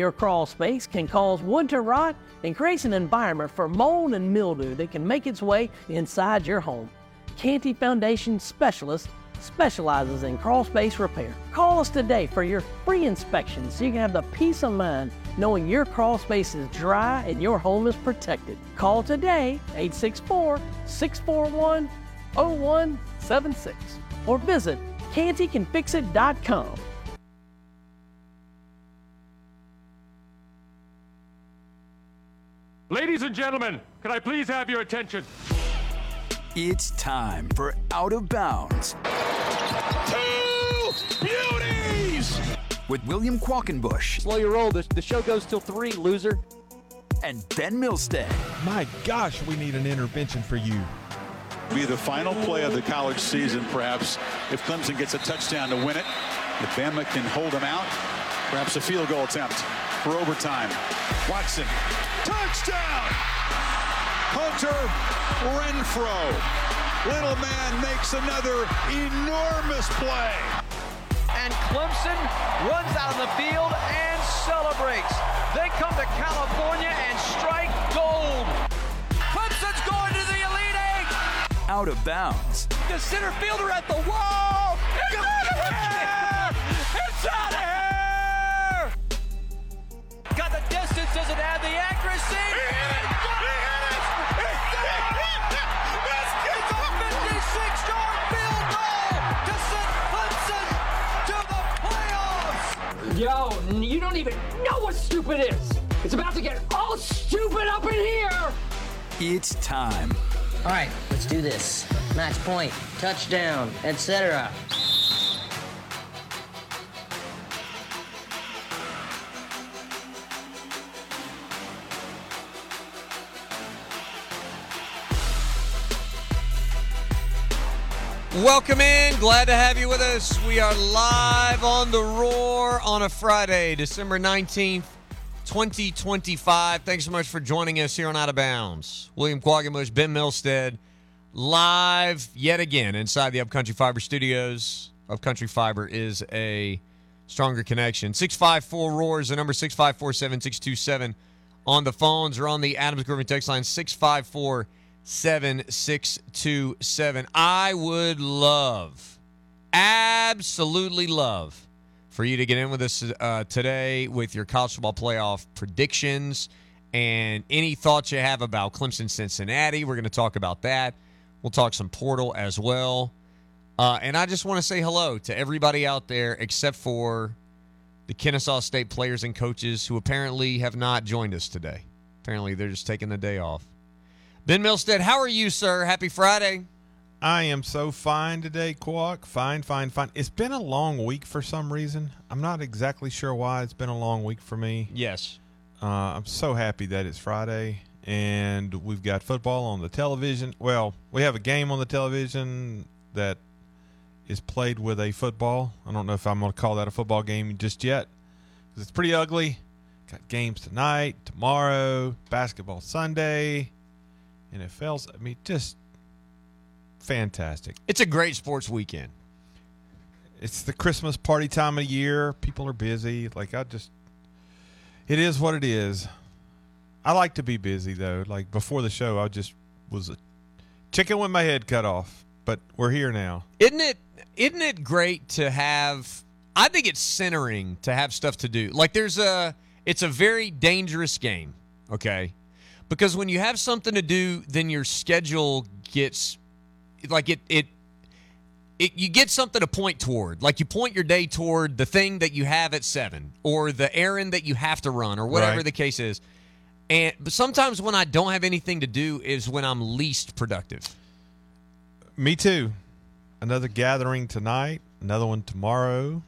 Your crawl space can cause wood to rot and creates an environment for mold and mildew that can make its way inside your home. Canty Foundation Specialist specializes in crawl space repair. Call us today for your free inspection so you can have the peace of mind knowing your crawl space is dry and your home is protected. Call today, 864-641-0176, or visit cantycanfixit.com. Ladies and gentlemen, can I please have your attention? It's time for Out of Bounds. Two beauties! With William Qualkenbush. Slow your roll. The show goes till 3, loser. And Ben Milstead. My gosh, we need an intervention for you. Be the final play of the college season, perhaps, if Clemson gets a touchdown to win it. If Bama can hold them out, perhaps a field goal attempt for overtime. Watson, touchdown! Hunter Renfrow. Little man makes another enormous play. And Clemson runs out on the field and celebrates. They come to California and strike gold. Clemson's going to the Elite Eight. Out of Bounds. The center fielder at the wall. It's out of here! It's out of here! Got the distance, doesn't have the accuracy. He hit it! It's a 56-yard field goal to send Clemson to the playoffs. Yo, you don't even know what stupid is. It's about to get all stupid up in here. It's time. All right, let's do this. Match point, touchdown, etc. Welcome in. Glad to have you with us. We are live on the Roar on a Friday, December 19th, 2025. Thanks so much for joining us here on Out of Bounds. William Qualkenbush, Ben Milstead, live yet again inside the Upcountry Fiber studios. Upcountry Fiber is a stronger connection. 654-ROAR is the number, 654-7627 on the phones or on the Adams Grooving text line, 654-7627. I would love, absolutely love, for you to get in with us today with your college football playoff predictions and any thoughts you have about Clemson-Cincinnati. We're going to talk about that. We'll talk some portal as well. And I just want to say hello to everybody out there except for the Kennesaw State players and coaches who apparently have not joined us today. Apparently they're just taking the day off. Ben Milstead, how are you, sir? Happy Friday. I am so fine today, Quack. Fine. It's been a long week for some reason. I'm not exactly sure why it's been a long week for me. Yes. I'm so happy that it's Friday, and we've got football on the television. Well, we have a game on the television that is played with a football. I don't know if I'm going to call that a football game just yet, because it's pretty ugly. Got games tonight, tomorrow, basketball Sunday, NFL's. I mean, just fantastic. It's a great sports weekend. It's the Christmas party time of year. People are busy. It is what it is. I like to be busy, though. Like, before the show, I just was a chicken with my head cut off. But we're here now. Isn't it great to have – I think it's centering to have stuff to do. Like, it's a very dangerous game, okay? Because when you have something to do, then your schedule gets – like you get something to point toward. Like, you point your day toward the thing that you have at 7 or the errand that you have to run or whatever the case is. But sometimes when I don't have anything to do is when I'm least productive. Me too. Another gathering tonight, another one tomorrow.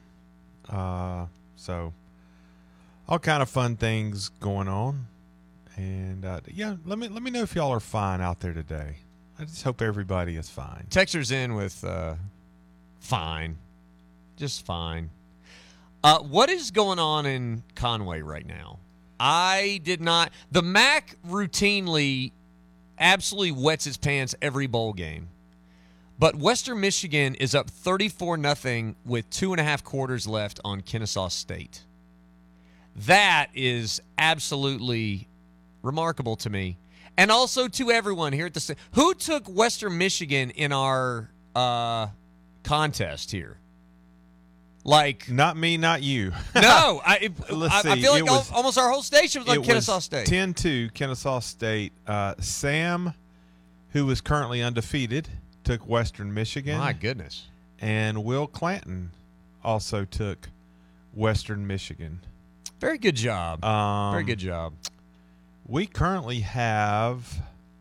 So all kind of fun things going on. And let me know if y'all are fine out there today. I just hope everybody is fine. Texter's in with fine. Just fine. What is going on in Conway right now? I did not. The MAC routinely absolutely wets its pants every bowl game. But Western Michigan is up 34-0 with 2.5 quarters left on Kennesaw State. That is absolutely remarkable to me. And also to everyone here at the who took Western Michigan in our contest here. Like, not me, not you. No, I feel like was, almost our whole station was on Kennesaw State. 10-2 Kennesaw State. Sam, who is currently undefeated, took Western Michigan. My goodness. And Will Clanton also took Western Michigan. Very good job. Very good job. We currently have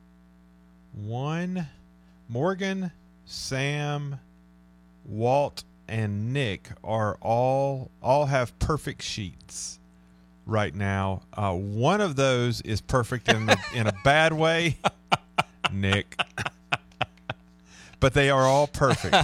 Morgan, Sam, Walt, and Nick are all have perfect sheets right now. One of those is perfect in a bad way, Nick. But they are all perfect.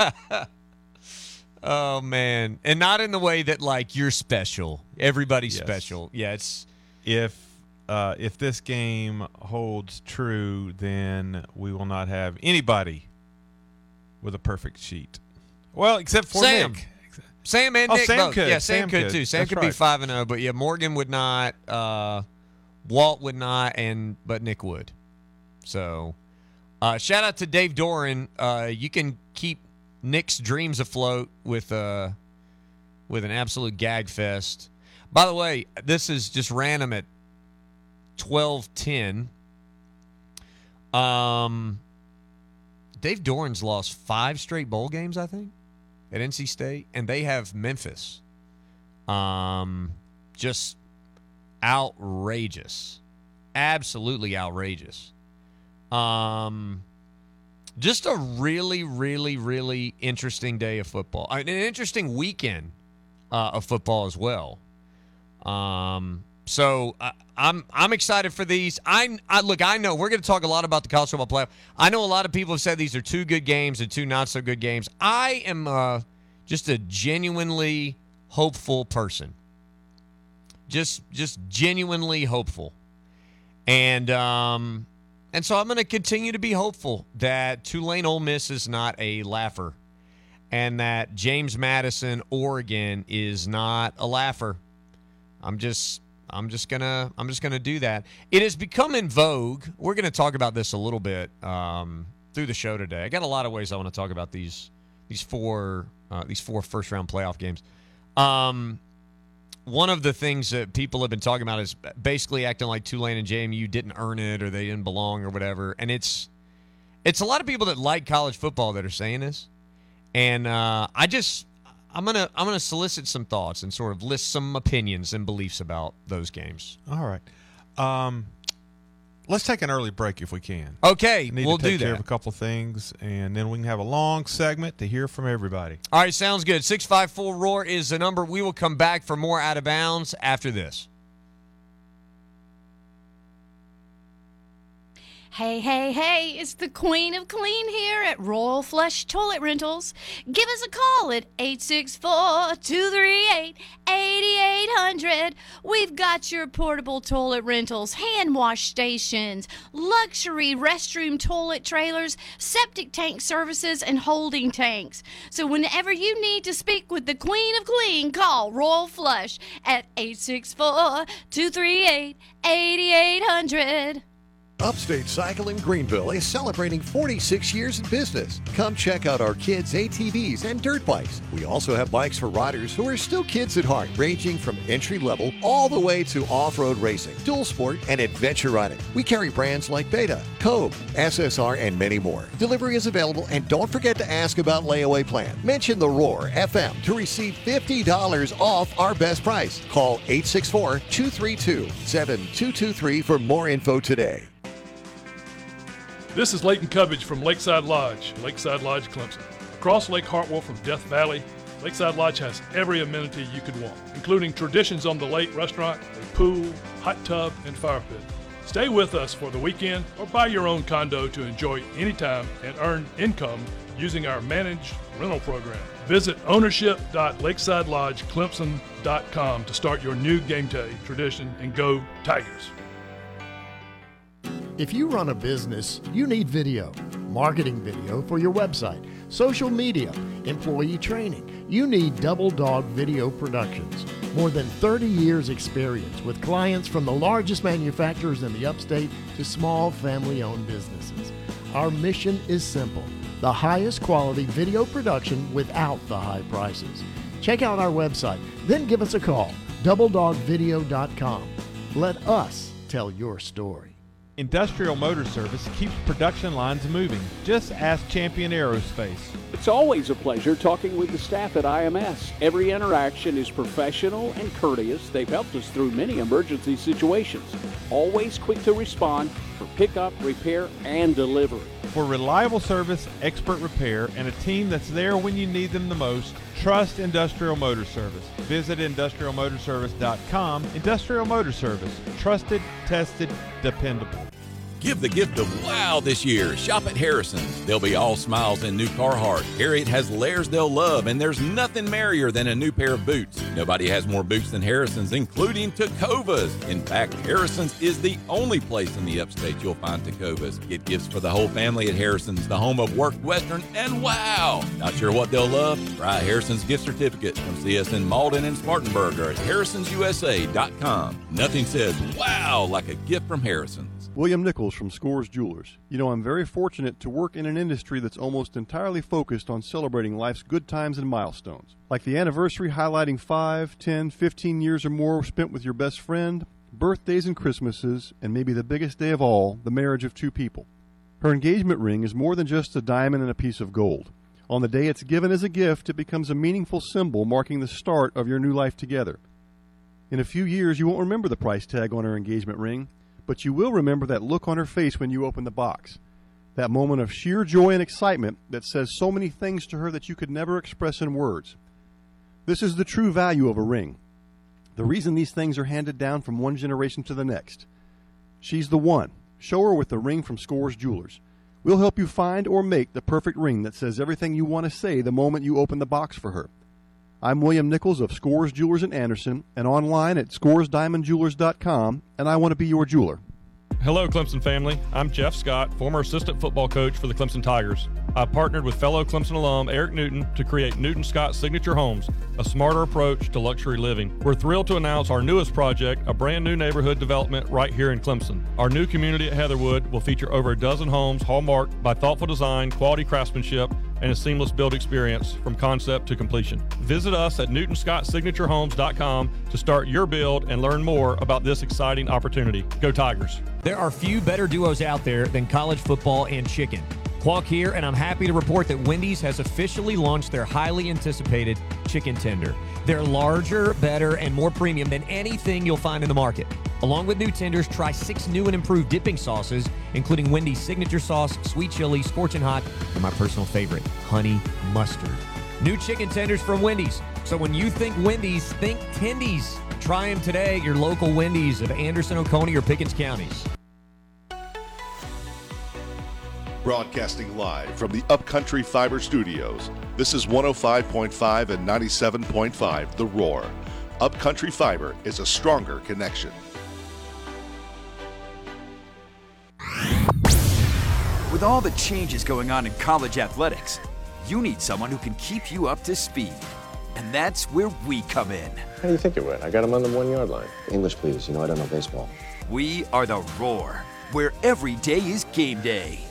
Oh man, and not in the way that like you're special. Everybody's special. Yeah, it's if this game holds true, then we will not have anybody with a perfect sheet. Well, except for Sam. Nick. Sam and Nick Sam both. could. Yeah, Sam could too. Sam That's could right. be 5-0, but yeah, Morgan would not. Walt would not, but Nick would. So, shout out to Dave Doran. You can keep Nick's dreams afloat with an absolute gag fest. By the way, this is just random at 12:10. Dave Doran's lost 5 straight bowl games, I think, at NC State, and they have Memphis. Just outrageous. Absolutely outrageous. Just a really, really, really interesting day of football. An interesting weekend of football as well. So I'm excited for these. I know we're going to talk a lot about the college football playoff. I know a lot of people have said these are 2 good games and 2 not so good games. I am just a genuinely hopeful person. Just genuinely hopeful, and so I'm going to continue to be hopeful that Tulane Ole Miss is not a laugher, and that James Madison, Oregon, is not a laugher. I'm just gonna do that. It has become in vogue. We're gonna talk about this a little bit through the show today. I got a lot of ways I want to talk about these 4 first round playoff games. One of the things that people have been talking about is basically acting like Tulane and JMU didn't earn it or they didn't belong or whatever. And it's a lot of people that like college football that are saying this. And I'm gonna solicit some thoughts and sort of list some opinions and beliefs about those games. All right. Let's take an early break if we can. Okay, we'll do that. Take care of a couple things, and then we can have a long segment to hear from everybody. All right, sounds good. 654-ROAR is the number. We will come back for more Out of Bounds after this. Hey, hey, hey, it's the Queen of Clean here at Royal Flush Toilet Rentals. Give us a call at 864-238-8800. We've got your portable toilet rentals, hand wash stations, luxury restroom toilet trailers, septic tank services, and holding tanks. So whenever you need to speak with the Queen of Clean, call Royal Flush at 864-238-8800. Upstate Cycle in Greenville is celebrating 46 years in business. Come check out our kids' ATVs and dirt bikes. We also have bikes for riders who are still kids at heart, ranging from entry level all the way to off-road racing, dual sport, and adventure riding. We carry brands like Beta, Cove, SSR, and many more. Delivery is available, and don't forget to ask about layaway plan. Mention the Roar FM to receive $50 off our best price. Call 864-232-7223 for more info today. This is Leighton Cubbage from Lakeside Lodge Clemson. Across Lake Hartwell from Death Valley, Lakeside Lodge has every amenity you could want, including Traditions on the Lake restaurant, a pool, hot tub, and fire pit. Stay with us for the weekend or buy your own condo to enjoy anytime and earn income using our managed rental program. Visit ownership.lakesidelodgeclemson.com to start your new game day tradition, and go Tigers. If you run a business, you need video, marketing video for your website, social media, employee training. You need Double Dog Video Productions. More than 30 years experience with clients from the largest manufacturers in the upstate to small family-owned businesses. Our mission is simple: the highest quality video production without the high prices. Check out our website, then give us a call, doubledogvideo.com. Let us tell your story. Industrial Motor Service keeps production lines moving. Just ask Champion Aerospace. It's always a pleasure talking with the staff at IMS. Every interaction is professional and courteous. They've helped us through many emergency situations. Always quick to respond for pickup, repair, and delivery. For reliable service, expert repair, and a team that's there when you need them the most, trust Industrial Motor Service. Visit industrialmotorservice.com. Industrial Motor Service. Trusted, tested, dependable. Give the gift of wow this year. Shop at Harrison's. They'll be all smiles in new Carhartt. Harriet has layers they'll love, and there's nothing merrier than a new pair of boots. Nobody has more boots than Harrison's, including Tacovas. In fact, Harrison's is the only place in the upstate you'll find Tacovas. Get gifts for the whole family at Harrison's, the home of Work Western, and wow! Not sure what they'll love? Try Harrison's gift certificate. Come see us in Malden and Spartanburg or at harrisonsusa.com. Nothing says wow like a gift from Harrison's. William Nichols from Scores Jewelers. You know, I'm very fortunate to work in an industry that's almost entirely focused on celebrating life's good times and milestones. Like the anniversary highlighting 5, 10, 15 years or more spent with your best friend, birthdays and Christmases, and maybe the biggest day of all, the marriage of two people. Her engagement ring is more than just a diamond and a piece of gold. On the day it's given as a gift, it becomes a meaningful symbol marking the start of your new life together. In a few years, you won't remember the price tag on her engagement ring, but you will remember that look on her face when you open the box. That moment of sheer joy and excitement that says so many things to her that you could never express in words. This is the true value of a ring. The reason these things are handed down from one generation to the next. She's the one. Show her with the ring from Scores Jewelers. We'll help you find or make the perfect ring that says everything you want to say the moment you open the box for her. I'm William Nichols of Scores Jewelers in Anderson and online at scoresdiamondjewelers.com, and I want to be your jeweler. Hello, Clemson family. I'm Jeff Scott, former assistant football coach for the Clemson Tigers. I've partnered with fellow Clemson alum Eric Newton to create Newton Scott Signature Homes, a smarter approach to luxury living. We're thrilled to announce our newest project, a brand new neighborhood development right here in Clemson. Our new community at Heatherwood will feature over a dozen homes hallmarked by thoughtful design, quality craftsmanship, and a seamless build experience from concept to completion. Visit us at NewtonScottSignatureHomes.com to start your build and learn more about this exciting opportunity. Go Tigers. There are few better duos out there than college football and chicken. Qualk here, and I'm happy to report that Wendy's has officially launched their highly anticipated chicken tender. They're larger, better, and more premium than anything you'll find in the market. Along with new tenders, try 6 new and improved dipping sauces, including Wendy's signature sauce, sweet chili, scorching hot, and my personal favorite, honey mustard. New chicken tenders from Wendy's. So when you think Wendy's, think Tendies. Try them today at your local Wendy's of Anderson, Oconee, or Pickens counties. Broadcasting live from the Upcountry Fiber Studios. This is 105.5 and 97.5 The Roar. Upcountry Fiber is a stronger connection. With all the changes going on in college athletics, you need someone who can keep you up to speed. And that's where we come in. How do you think it went? I got him on the 1 yard line. English, please. You know I don't know baseball. We are The Roar, where every day is game day.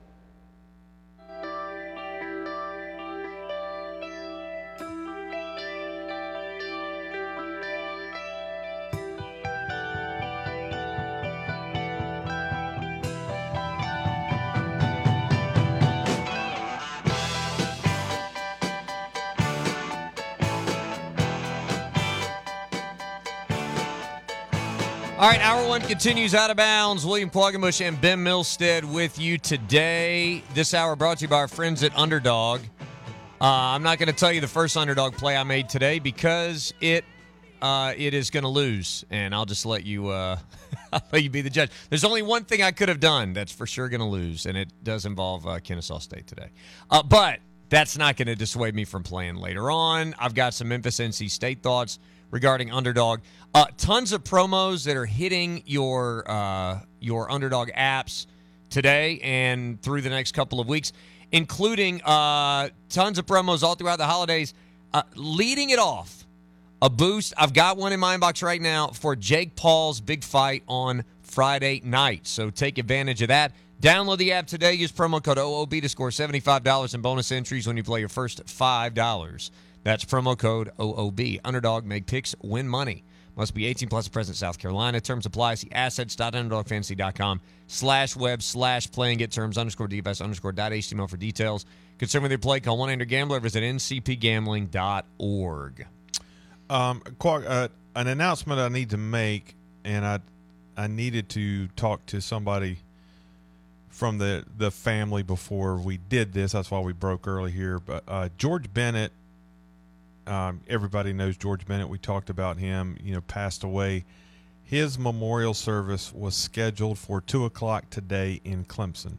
All right, Hour 1 continues out of bounds. William Quaggenbush and Ben Milstead with you today. This hour brought to you by our friends at Underdog. I'm not going to tell you the first Underdog play I made today because it is going to lose, and I'll just let you I'll let you be the judge. There's only one thing I could have done that's for sure going to lose, and it does involve Kennesaw State today. But that's not going to dissuade me from playing later on. I've got some Memphis NC State thoughts regarding Underdog. Tons of promos that are hitting your Underdog apps today and through the next couple of weeks, including tons of promos all throughout the holidays. Leading it off, a boost. I've got one in my inbox right now for Jake Paul's big fight on Friday night. So take advantage of that. Download the app today. Use promo code OOB to score $75 in bonus entries when you play your first $5. That's promo code OOB. Underdog, make picks, win money. Must be 18 plus, present South Carolina. Terms apply. See assets.underdogfantasy.com/web/play and get terms _DFS_.html for details. Concerned with your play, call 1-800-GAMBLER. Visit ncpgambling.org. An announcement I need to make, and I needed to talk to somebody from the family before we did this. That's why we broke early here. But George Bennett, everybody knows George Bennett. We talked about him, passed away. His memorial service was scheduled for 2:00 today in Clemson.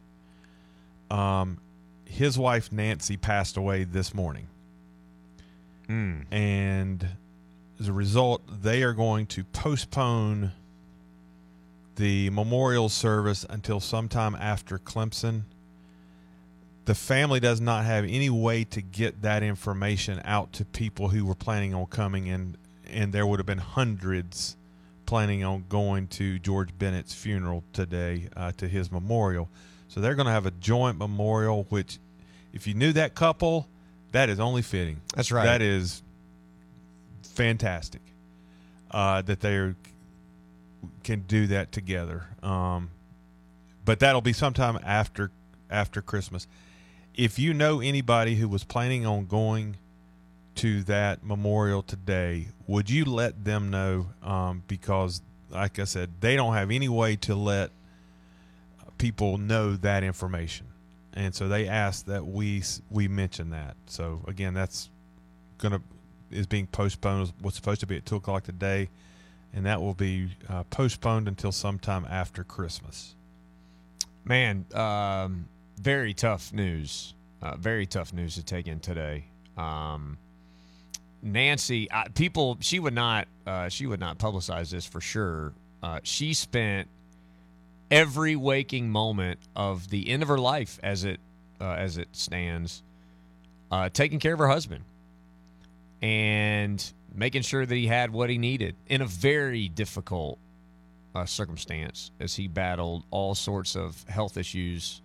His wife, Nancy, passed away this morning. And as a result, they are going to postpone the memorial service until sometime after Clemson. The family does not have any way to get that information out to people who were planning on coming, and there would have been hundreds planning on going to George Bennett's funeral today, to his memorial. So they're going to have a joint memorial, which, if you knew that couple, that is only fitting. That's right. That is fantastic that they can do that together. But that'll be sometime after Christmas. If you know anybody who was planning on going to that memorial today, would you let them know? Because, like I said, they don't have any way to let people know that information. And so they asked that we mention that. So, again, that's is being postponed. It was supposed to be at 2:00 today, and that will be postponed until sometime after Christmas. Man, very tough news. Very tough news to take in today. Nancy, she would not publicize this for sure. She spent every waking moment of the end of her life, as it stands, taking care of her husband and making sure that he had what he needed in a very difficult circumstance as he battled all sorts of health issues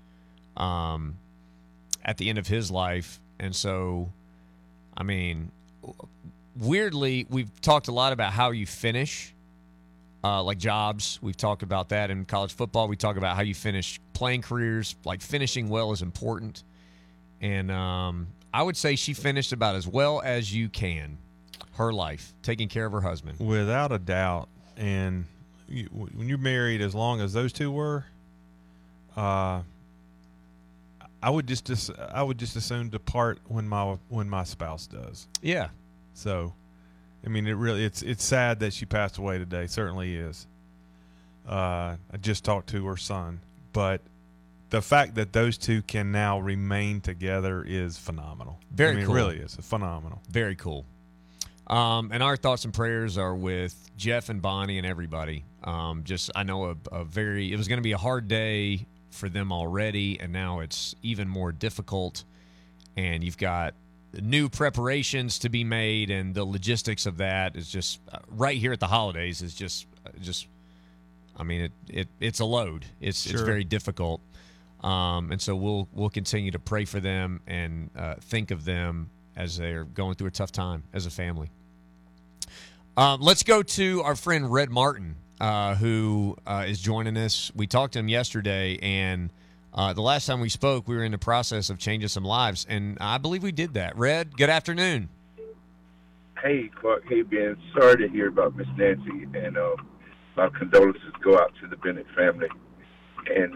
at the end of his life. And so, I mean, weirdly, we've talked a lot about how you finish, like jobs. We've talked about that in college football. We talk about how you finish playing careers. Like, finishing well is important. And I would say she finished about as well as you can her life, taking care of her husband. Without a doubt. And when you're married as long as those two were, I would just as soon depart when my spouse does. Yeah. So, I mean, it's sad that she passed away today. Certainly is. I just talked to her son, but the fact that those two can now remain together is phenomenal. Very cool. It really is phenomenal. Very cool. And our thoughts and prayers are with Jeff and Bonnie and everybody. I know it was going to be a hard day for them already, and now it's even more difficult. And you've got new preparations to be made, and the logistics of that is just right here at the holidays is just. I mean, it's a load. It's very difficult. And so we'll continue to pray for them and think of them as they're going through a tough time as a family. Let's go to our friend Red Martin, who is joining us. We talked to him yesterday, and the last time we spoke, we were in the process of changing some lives, and I believe we did that. Red, good afternoon. Hey, Clark. Hey, Ben. Sorry to hear about Miss Nancy, and my condolences go out to the Bennett family. And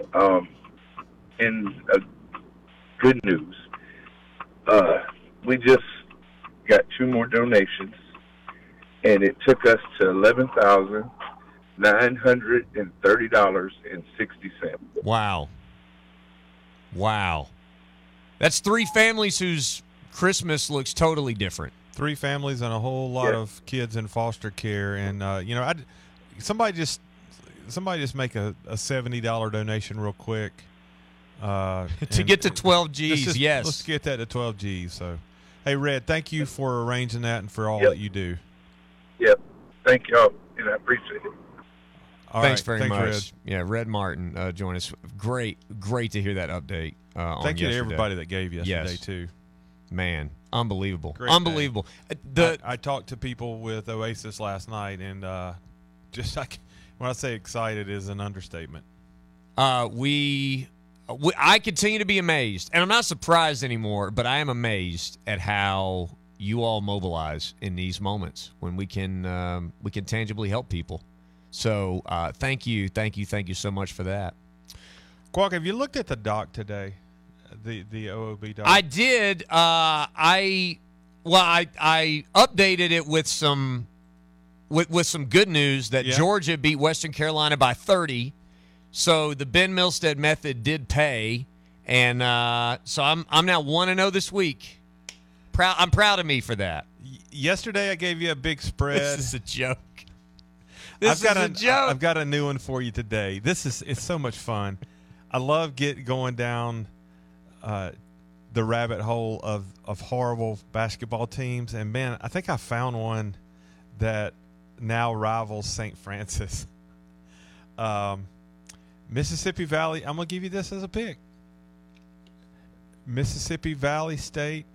good news, we just got 2 more donations, and it took us to $11,930.60. Wow. That's 3 families whose Christmas looks totally different. 3 families and a whole lot of kids in foster care. And, somebody just make a $70 donation real quick. To get to 12 G's, yes. Let's get that to 12 G's. So, hey, Red, thank you for arranging that and for all that you do. Thank y'all, and I appreciate it. Thanks very much. Red. Yeah, Red Martin joined us. Great to hear that update. Thank you to everybody that gave yesterday too. Man, unbelievable, Great unbelievable. I talked to people with Oasis last night, and when I say excited is an understatement. I continue to be amazed, and I'm not surprised anymore, but I am amazed at how you all mobilize in these moments when we can tangibly help people. So thank you so much for that. Quack, have you looked at the doc today, the OOB doc? I did. I updated it with some good news that Georgia beat Western Carolina by 30. So the Ben Milstead method did pay, and so I'm now 1-0 this week. I'm proud of me for that. Yesterday I gave you a big spread. This is a joke. I've got a new one for you today. It's so much fun. I love going down the rabbit hole of horrible basketball teams, and man, I think I found one that now rivals St. Francis. Mississippi Valley. I'm gonna give you this as a pick. Mississippi Valley State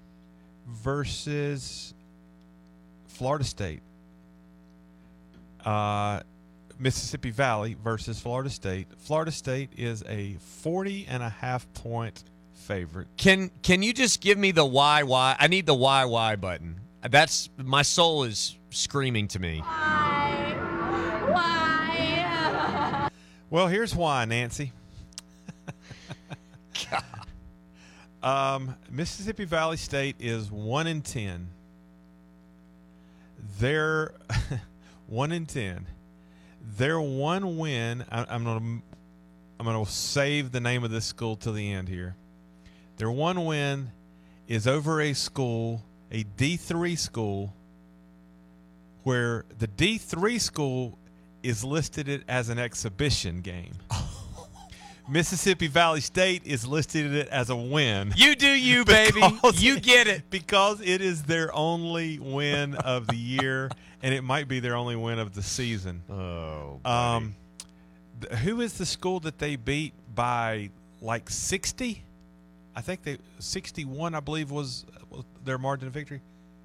versus Florida State. Mississippi Valley versus Florida State. Florida State is a 40.5 point favorite. Can you just give me the why? I need the why button. That's my soul is screaming to me. Why? Well, here's why, Nancy. Mississippi Valley State is 1-10. They're 1-10. Their one win. I'm gonna save the name of this school till the end here. Their one win is over a school, a D3 school, where the D3 school is listed as an exhibition game. Mississippi Valley State is listed as a win. You do you, baby. You get it. Because it is their only win of the year, and it might be their only win of the season. Oh, who is the school that they beat by like 60? I think 61, I believe, was their margin of victory.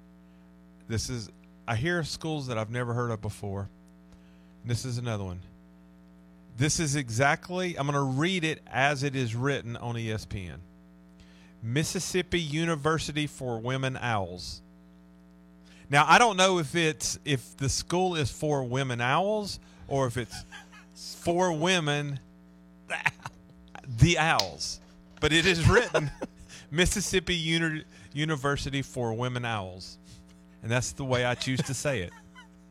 I hear schools that I've never heard of before. This is another one. This is exactly, I'm going to read it as it is written on ESPN. Mississippi University for Women Owls. Now, I don't know if the school is for women owls or if it's for women, the Owls. But it is written Mississippi University for Women Owls. And that's the way I choose to say it.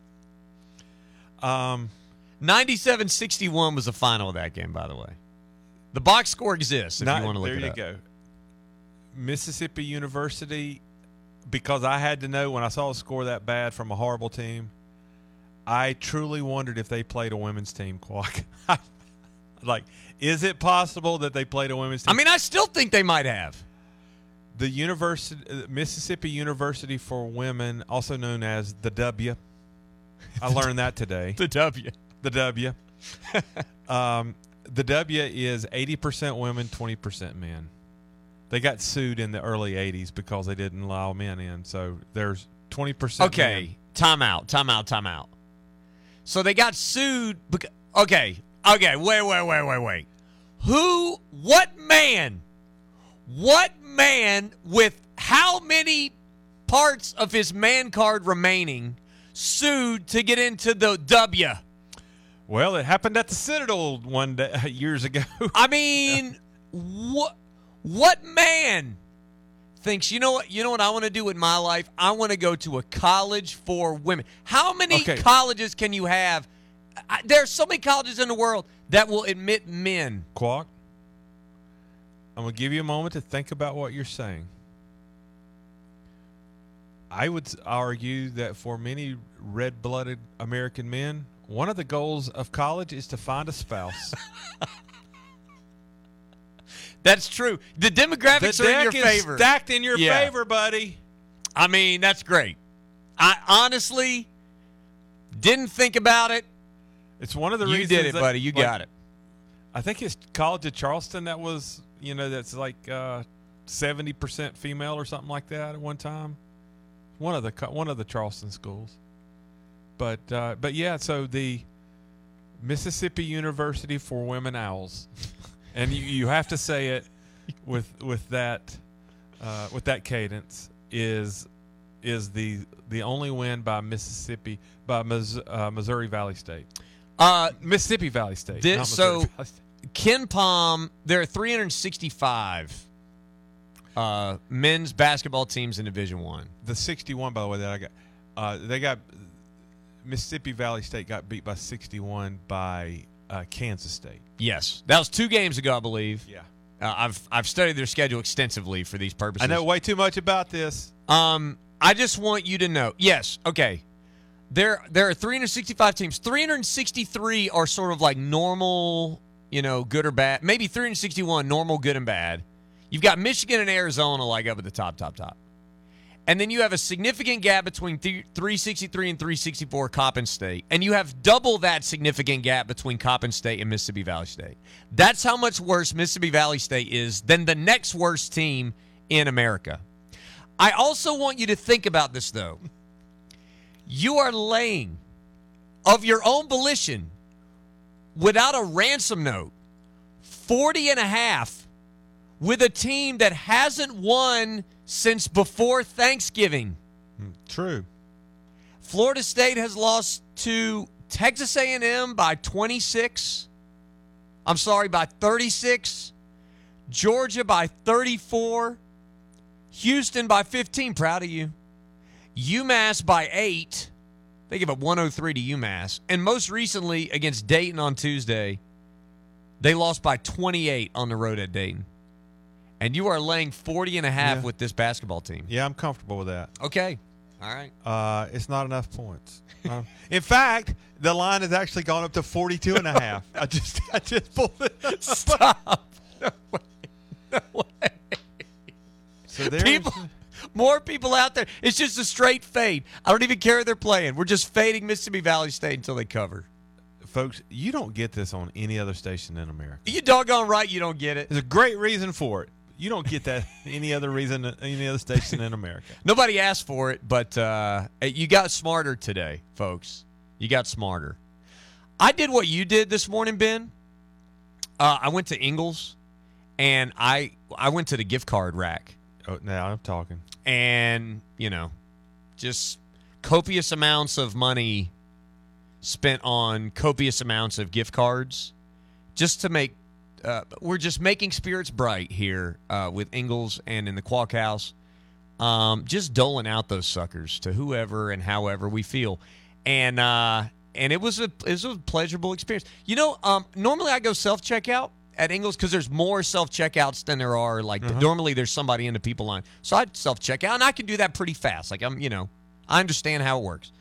97-61 was the final of that game, by the way. The box score exists if you want to look it up. There you go. Mississippi University, because I had to know when I saw a score that bad from a horrible team, I truly wondered if they played a women's team, Quack. Like, is it possible that they played a women's team? I mean, I still think they might have. The Mississippi University for Women, also known as the W. I learned that today. The W. The W. The W is 80% women, 20% men. They got sued in the early 80s because they didn't allow men in. So there's 20% Okay, men. Time out. So they got sued. Okay, wait. What man with how many parts of his man card remaining sued to get into the W? Well, it happened at the Citadel one day years ago. I mean, what man thinks, you know what I want to do in my life? I want to go to a college for women. How many colleges can you have? There are so many colleges in the world that will admit men. Quack, I'm going to give you a moment to think about what you're saying. I would argue that for many red-blooded American men, one of the goals of college is to find a spouse. That's true. The demographics are in your favor. Stacked in your favor, buddy. I mean, that's great. I honestly, Didn't think about it. It's one of the You reasons. did it, buddy. You got it. I think it's College of Charleston that was, that's like 70% female or something like that at one time. One of the Charleston schools. But yeah, so the Mississippi University for Women Owls, and you have to say it with that cadence is the only win by Missouri Valley State. Mississippi Valley State. So Ken Palm, there are 365 men's basketball teams in Division I. The 61, by the way, that I got, Mississippi Valley State got beat by 61 by Kansas State. Yes, that was 2 games ago, I believe. Yeah. I've studied their schedule extensively for these purposes. I know way too much about this. I just want you to know. Yes, okay. There are 365 teams. 363 are sort of like normal, good or bad. Maybe 361 normal, good, and bad. You've got Michigan and Arizona like up at the top. And then you have a significant gap between 363 and 364 Coppin State. And you have double that significant gap between Coppin State and Mississippi Valley State. That's how much worse Mississippi Valley State is than the next worst team in America. I also want you to think about this, though. You are laying, of your own volition, without a ransom note, 40.5 with a team that hasn't won since before Thanksgiving. True. Florida State has lost to Texas A&M by 26. By 36. Georgia by 34. Houston by 15. Proud of you. UMass by 8. They give up 103 to UMass. And most recently, against Dayton on Tuesday, they lost by 28 on the road at Dayton. And you are laying 40.5 with this basketball team. Yeah, I'm comfortable with that. Okay. All right. It's not enough points. In fact, the line has actually gone up to 42.5. I just pulled it up. Stop. No way. So there's more people out there. It's just a straight fade. I don't even care if they're playing. We're just fading Mississippi Valley State until they cover. Folks, you don't get this on any other station in America. You doggone right you don't get it. There's a great reason for it. You don't get that any other station in America. Nobody asked for it, but you got smarter today, folks. You got smarter. I did what you did this morning, Ben. I went to Ingles, and I went to the gift card rack. Oh, now I'm talking. And, just copious amounts of money spent on copious amounts of gift cards just to make we're just making spirits bright here with Ingles and in the Quack House, just doling out those suckers to whoever and however we feel. And it was a pleasurable experience. Normally I go self-checkout at Ingles because there's more self-checkouts than there are. Normally there's somebody in the people line. So I self-checkout, and I can do that pretty fast. I understand how it works.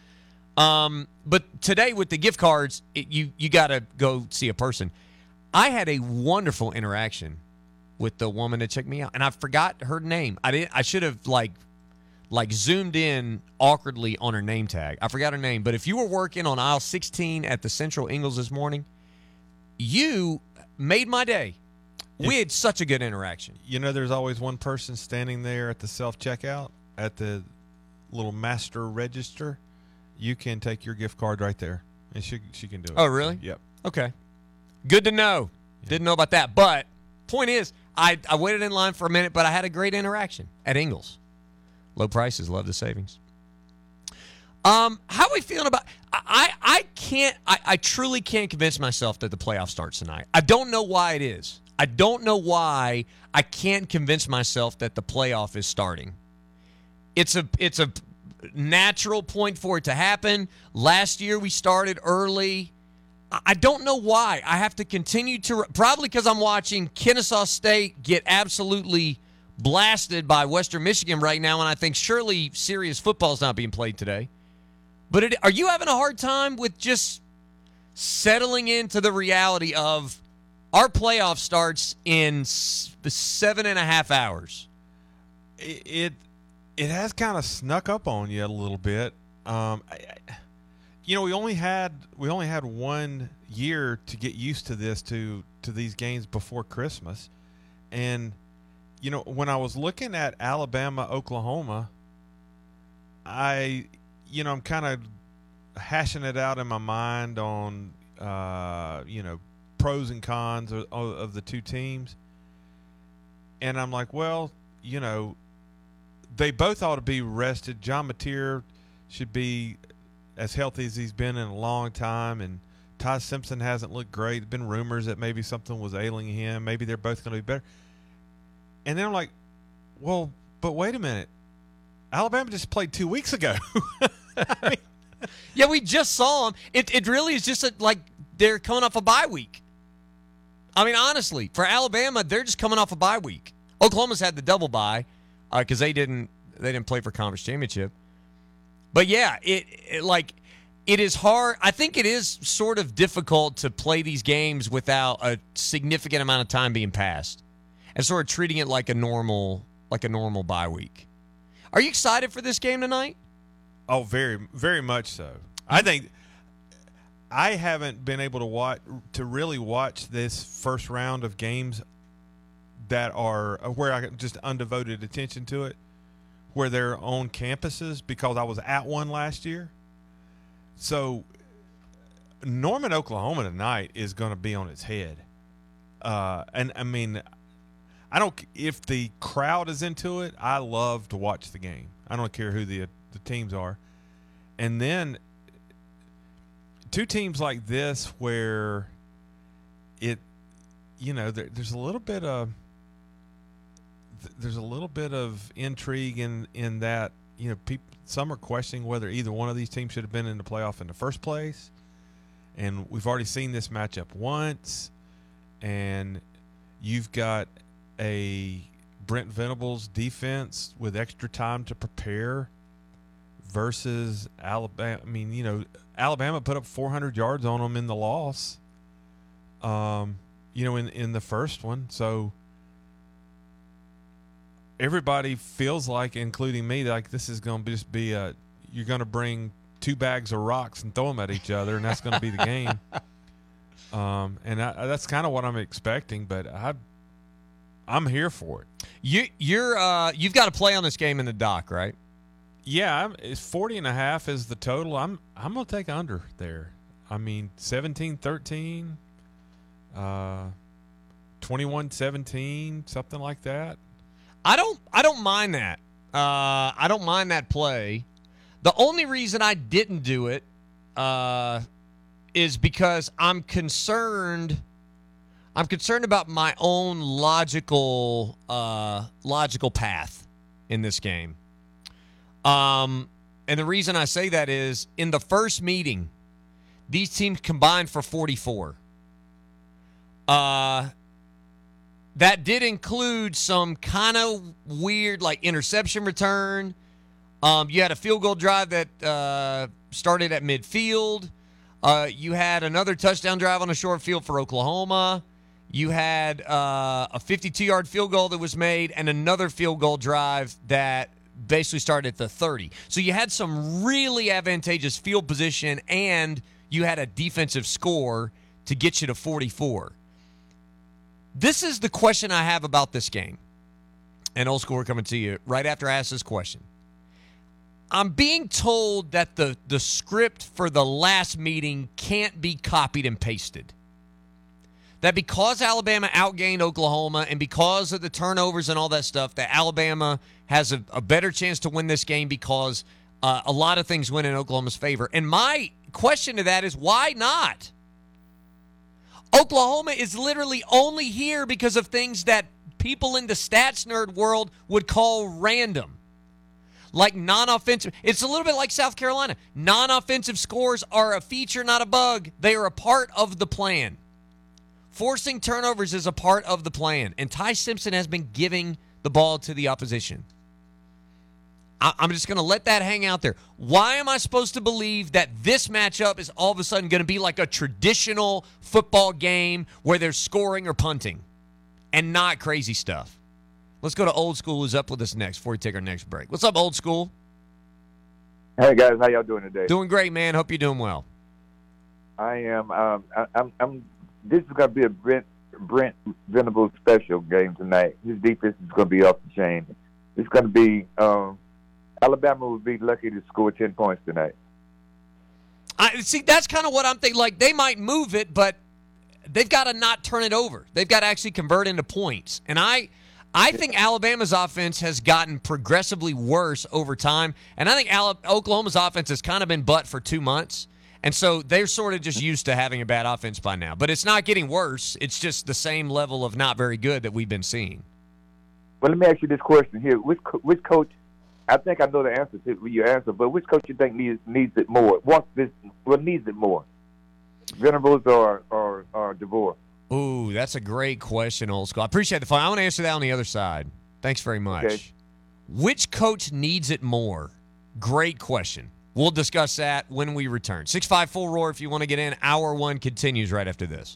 But today with the gift cards, you got to go see a person. I had a wonderful interaction with the woman that checked me out, and I forgot her name. I should have like zoomed in awkwardly on her name tag. I forgot her name. But if you were working on aisle 16 at the Central Ingles this morning, you made my day. We had such a good interaction. There's always one person standing there at the self-checkout at the little master register. You can take your gift card right there, and she can do it. Oh, really? Yep. Okay. Good to know. Yeah. Didn't know about that. But point is, I waited in line for a minute, but I had a great interaction at Ingles. Low prices, love the savings. How are we feeling about? I truly can't convince myself that the playoff starts tonight. I don't know why it is. I don't know why I can't convince myself that the playoff is starting. It's a natural point for it to happen. Last year we started early. I don't know why. I have to continue to, probably because I'm watching Kennesaw State get absolutely blasted by Western Michigan right now, and I think surely serious football is not being played today. But are you having a hard time with just settling into the reality of our playoff starts in 7.5 hours? It has kind of snuck up on you a little bit. we only had 1 year to get used to this, to these games before Christmas. And, when I was looking at Alabama, Oklahoma, I'm kind of hashing it out in my mind on, pros and cons of the two teams. And I'm like, well, they both ought to be rested. John Mateer should be as healthy as he's been in a long time, and Ty Simpson hasn't looked great. There's been rumors that maybe something was ailing him. Maybe they're both going to be better. And then I'm like, well, but wait a minute. Alabama just played 2 weeks ago. Yeah, we just saw them. It really is just like they're coming off a bye week. I mean, honestly, for Alabama, they're just coming off a bye week. Oklahoma's had the double bye because they didn't play for conference championship. But yeah, it is hard. I think it is sort of difficult to play these games without a significant amount of time being passed, and sort of treating it like a normal bye week. Are you excited for this game tonight? Oh, very, very much so. I think I haven't been able to really watch this first round of games that are where I just undevoted attention to it, where they're on campuses, because I was at one last year. So Norman, Oklahoma tonight is going to be on its head. And I mean, if the crowd is into it, I love to watch the game. I don't care who the teams are. And then two teams like this where there's a little bit of intrigue in that, some are questioning whether either one of these teams should have been in the playoff in the first place. And we've already seen this matchup once, and you've got a Brent Venables defense with extra time to prepare versus Alabama. I mean, Alabama put up 400 yards on them in the loss, in the first one. So everybody feels like, including me, like this is going to just be you're going to bring 2 bags of rocks and throw them at each other, and that's going to be the game. That's kind of what I'm expecting, but I'm here for it. You've got to play on this game in the dock, right? Yeah, it's 40.5 is the total. I'm going to take under there. I mean, 17-13, 21-17, something like that. I don't mind that. I don't mind that play. The only reason I didn't do it is because I'm concerned about my own logical path in this game. And the reason I say that is, in the first meeting, these teams combined for 44. That did include some kind of weird, interception return. You had a field goal drive that started at midfield. You had another touchdown drive on a short field for Oklahoma. You had a 52-yard field goal that was made and another field goal drive that basically started at the 30. So you had some really advantageous field position, and you had a defensive score to get you to 44. This is the question I have about this game. And Old School, we're coming to you right after I ask this question. I'm being told that the script for the last meeting can't be copied and pasted. That because Alabama outgained Oklahoma and because of the turnovers and all that stuff, that Alabama has a better chance to win this game because a lot of things went in Oklahoma's favor. And my question to that is, why not? Oklahoma is literally only here because of things that people in the stats nerd world would call random. Like non-offensive. It's a little bit like South Carolina. Non-offensive scores are a feature, not a bug. They are a part of the plan. Forcing turnovers is a part of the plan. And Ty Simpson has been giving the ball to the opposition. I'm just going to let that hang out there. Why am I supposed to believe that this matchup is all of a sudden going to be like a traditional football game where there's scoring or punting and not crazy stuff? Let's go to Old School, who's up with us next before we take our next break. What's up, Old School? Hey guys, how y'all doing today? Doing great, man. Hope you're doing well. I am. I'm. This is going to be a Brent Venables special game tonight. His defense is going to be off the chain. It's going to be Alabama would be lucky to score 10 points tonight. See, that's kind of what I'm thinking. Like, they might move it, but they've got to not turn it over. They've got to actually convert into points. And I think Alabama's offense has gotten progressively worse over time. And I think Oklahoma's offense has kind of been butt for 2 months. And so they're sort of just used to having a bad offense by now. But it's not getting worse. It's just the same level of not very good that we've been seeing. Well, let me ask you this question here. Which coach, I think I know the answer to your answer, but which coach you think needs it more? Needs it more? Venables or DeVore? Ooh, that's a great question, Old School. I appreciate the phone. I want to answer that on the other side. Thanks very much. Okay. Which coach needs it more? Great question. We'll discuss that when we return. 654-ROAR if you want to get in. Hour 1 continues right after this.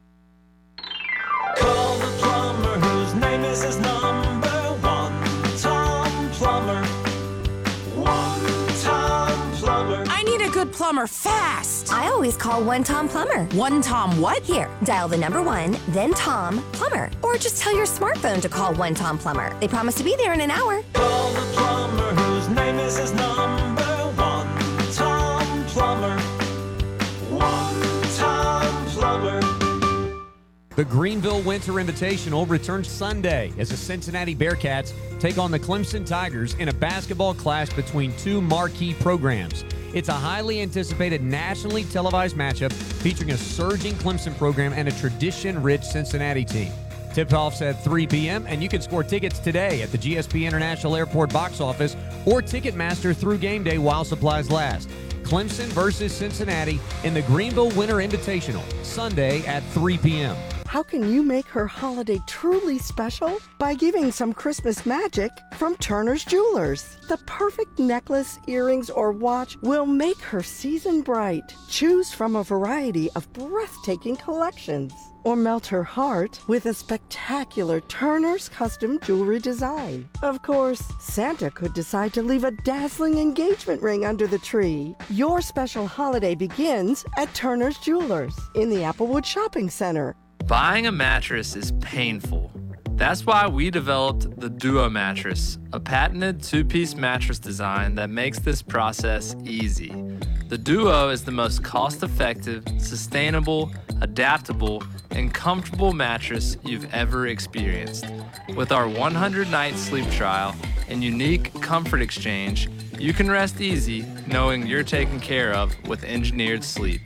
Call the plumber whose name is his number one. Tom Plumber. One Tom Plumber. I need a good plumber fast. I always call One Tom Plumber. One Tom what? Here, dial the number 1, then Tom Plumber. Or just tell your smartphone to call One Tom Plumber. They promise to be there in an hour. Call the plumber whose name is his number one. Tom Plumber. One Tom Plumber. The Greenville Winter Invitational returns Sunday as the Cincinnati Bearcats take on the Clemson Tigers in a basketball clash between two marquee programs. It's a highly anticipated nationally televised matchup featuring a surging Clemson program and a tradition-rich Cincinnati team. Tip-off's at 3 p.m., and you can score tickets today at the GSP International Airport box office or Ticketmaster through game day while supplies last. Clemson versus Cincinnati in the Greenville Winter Invitational, Sunday at 3 p.m. How can you make her holiday truly special? By giving some Christmas magic from Turner's Jewelers. The perfect necklace, earrings, or watch will make her season bright. Choose from a variety of breathtaking collections. Or melt her heart with a spectacular Turner's custom jewelry design. Of course, Santa could decide to leave a dazzling engagement ring under the tree. Your special holiday begins at Turner's Jewelers in the Applewood Shopping Center. Buying a mattress is painful. That's why we developed the Duo mattress, a patented two-piece mattress design that makes this process easy. The Duo is the most cost-effective, sustainable, adaptable, and comfortable mattress you've ever experienced. With our 100-night sleep trial and unique comfort exchange, you can rest easy knowing you're taken care of with engineered sleep.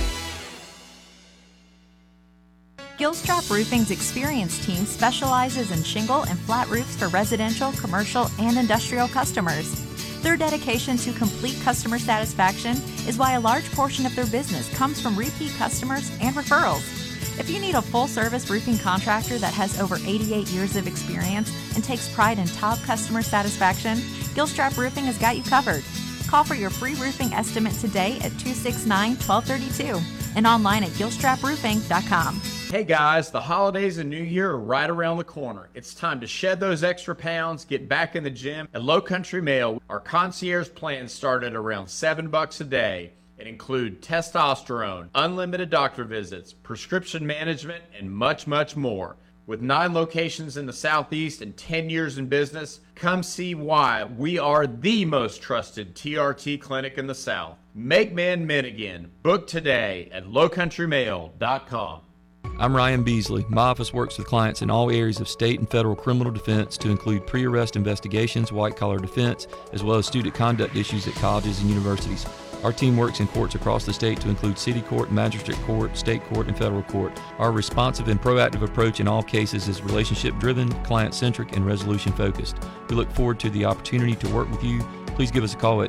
Gilstrap Roofing's experienced team specializes in shingle and flat roofs for residential, commercial, and industrial customers. Their dedication to complete customer satisfaction is why a large portion of their business comes from repeat customers and referrals. If you need a full-service roofing contractor that has over 88 years of experience and takes pride in top customer satisfaction, Gilstrap Roofing has got you covered. Call for your free roofing estimate today at 269-1232 and online at gilstraproofing.com. Hey guys, the holidays and New Year are right around the corner. It's time to shed those extra pounds, get back in the gym. At Low Country Mail, our concierge plans start at around $7 a day and include testosterone, unlimited doctor visits, prescription management, and much, much more. With 9 locations in the Southeast and 10 years in business, come see why we are the most trusted TRT clinic in the South. Make men men again. Book today at lowcountrymail.com. I'm Ryan Beasley. My office works with clients in all areas of state and federal criminal defense to include pre-arrest investigations, white-collar defense, as well as student conduct issues at colleges and universities. Our team works in courts across the state to include city court, magistrate court, state court, and federal court. Our responsive and proactive approach in all cases is relationship-driven, client-centric, and resolution-focused. We look forward to the opportunity to work with you. Please give us a call at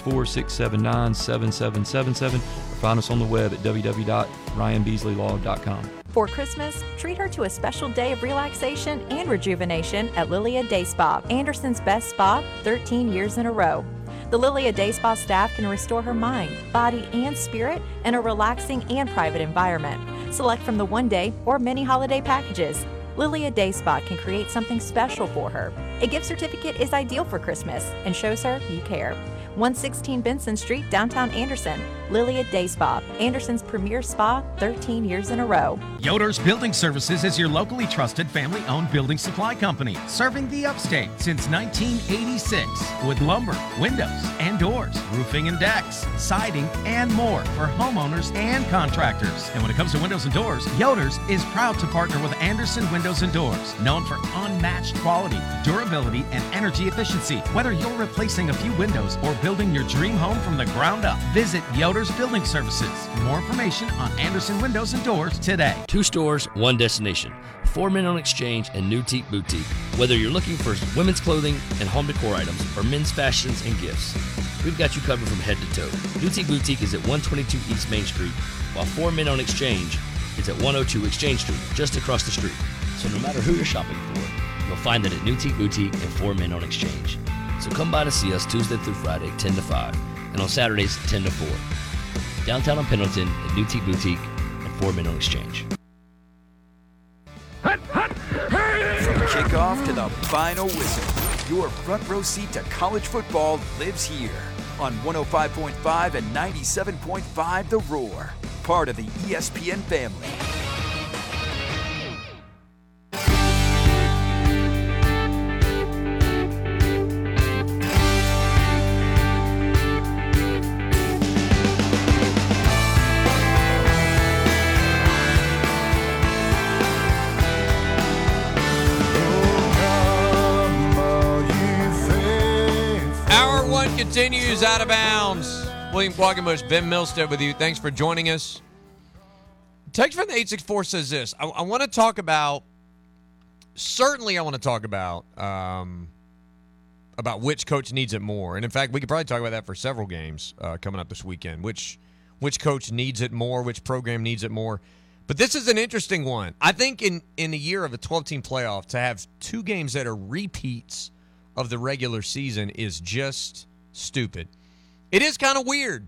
864-679-7777 or find us on the web at www.ryanbeasleylaw.com. For Christmas, treat her to a special day of relaxation and rejuvenation at Lilia Day Spa, Anderson's best spa 13 years in a row. The Lilia Day Spa staff can restore her mind, body, and spirit in a relaxing and private environment. Select from the one-day or many holiday packages. Lilia Day Spa can create something special for her. A gift certificate is ideal for Christmas and shows her you care. 116 Benson Street, downtown Anderson. Liliad Day Spa, Anderson's premier spa, 13 years in a row. Yoder's Building Services is your locally trusted family-owned building supply company, serving the upstate since 1986 with lumber, windows and doors, roofing and decks, siding, and more for homeowners and contractors. And when it comes to windows and doors, Yoder's is proud to partner with Anderson Windows and Doors, known for unmatched quality, durability, and energy efficiency. Whether you're replacing a few windows or building your dream home from the ground up, visit Yoder's Building Services. For more information on Anderson Windows and Doors today. 2 stores, 1 destination. 4 Men on Exchange and Newtique Boutique. Whether you're looking for women's clothing and home decor items or men's fashions and gifts, we've got you covered from head to toe. Newtique Boutique is at 122 East Main Street, while 4 Men on Exchange is at 102 Exchange Street, just across the street. So no matter who you're shopping for, you'll find it at Newtique Boutique and 4 Men on Exchange. So come by to see us Tuesday through Friday, 10 to 5, and on Saturdays, 10 to 4. Downtown on Pendleton at Newtique Boutique and 4 Men on Exchange. From kickoff to the final whistle, your front row seat to college football lives here on 105.5 and 97.5 The Roar, part of the ESPN family. Continues out of bounds. William Quackenbush, Ben Milstead with you. Thanks for joining us. Text from the 864 says this. I want to talk about, certainly I want to talk about which coach needs it more. And in fact, we could probably talk about that for several games coming up this weekend. Which coach needs it more, which program needs it more. But this is an interesting one. I think in the year of a 12-team playoff, to have 2 games that are repeats of the regular season is just stupid. It is kind of weird.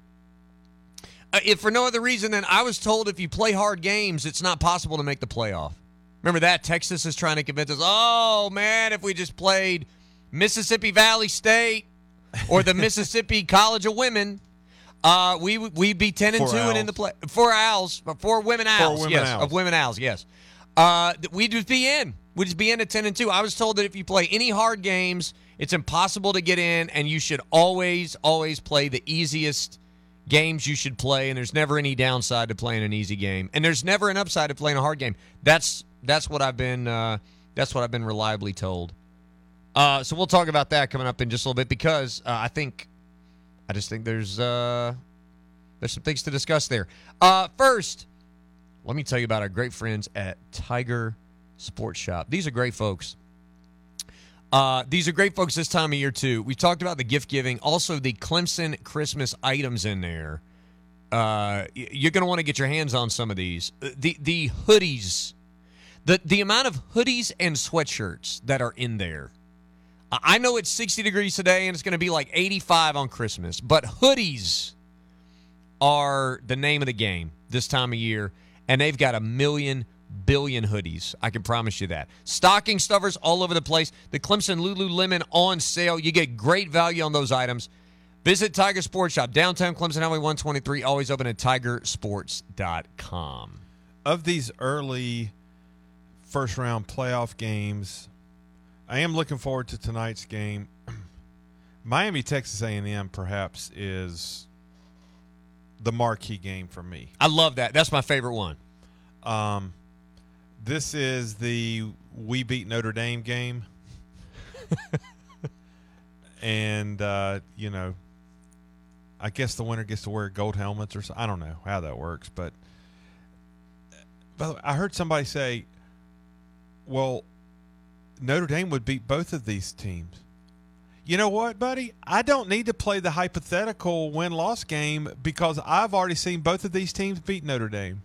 If for no other reason than I was told if you play hard games, it's not possible to make the playoff. Remember that? Texas is trying to convince us, oh, man, if we just played Mississippi Valley State or the Mississippi College of Women, we'd be 10-2 and in the play. 4 Owls, 4 Women Owls, of Women Owls, yes. We'd just be in. We'd just be in at 10-2. I was told that if you play any hard games, it's impossible to get in, and you should always play the easiest games you should play, and there's never any downside to playing an easy game, and there's never an upside to playing a hard game. That's what I've been reliably told. So we'll talk about that coming up in just a little bit because I just think there's some things to discuss there. First, let me tell you about our great friends at Tiger Sports Shop. These are great folks. These are great folks this time of year, too. We talked about the gift giving, also the Clemson Christmas items in there. You're going to want to get your hands on some of these. The hoodies, the amount of hoodies and sweatshirts that are in there. I know it's 60 degrees today, and it's going to be like 85 on Christmas, but hoodies are the name of the game this time of year, and they've got 1 million billion hoodies. I can promise you that. Stocking stuffers all over the place. The Clemson Lululemon on sale. You get great value on those items. Visit Tiger Sports Shop, downtown Clemson Highway 123, always open at tigersports.com. Of these early first-round playoff games, I am looking forward to tonight's game. Miami, Texas A&M perhaps is the marquee game for me. I love that. That's my favorite one. This is the we beat Notre Dame game. And, I guess the winner gets to wear gold helmets or something. I don't know how that works. But by the way, I heard somebody say, well, Notre Dame would beat both of these teams. You know what, buddy? I don't need to play the hypothetical win-loss game because I've already seen both of these teams beat Notre Dame.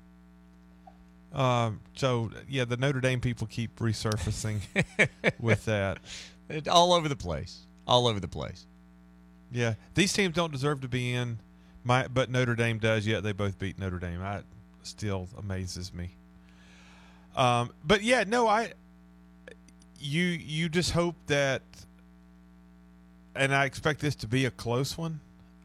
The Notre Dame people keep resurfacing with that. All over the place. All over the place. Yeah. These teams don't deserve to be in, but Notre Dame does, yet they both beat Notre Dame. It still amazes me. You just hope that, and I expect this to be a close one.